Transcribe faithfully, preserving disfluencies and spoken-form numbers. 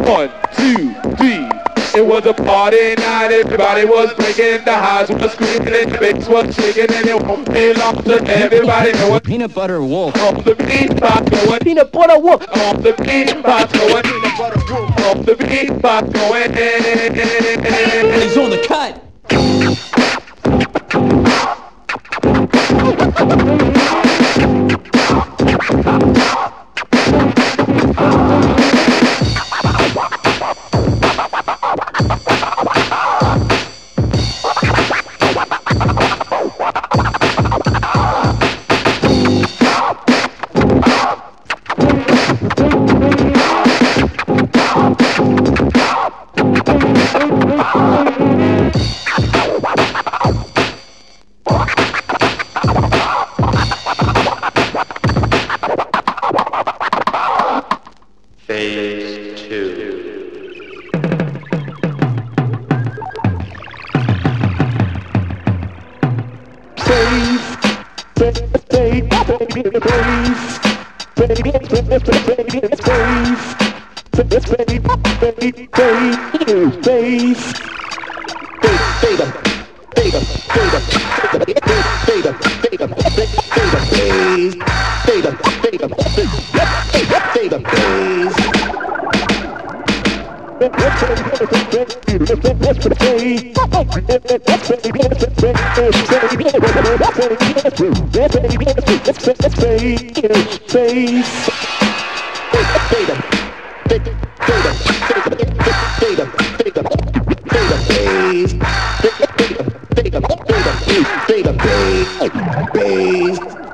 One, two, three. It was a party night, everybody was breaking, the highs was screaming and the bass was shaking, and it won't be long till everybody know what Peanut butter wolf. off the beatbox going, Peanut butter wolf. off the beatbox going, peanut butter wolf, off the beatbox going. He's on the cut. Phase two. Base.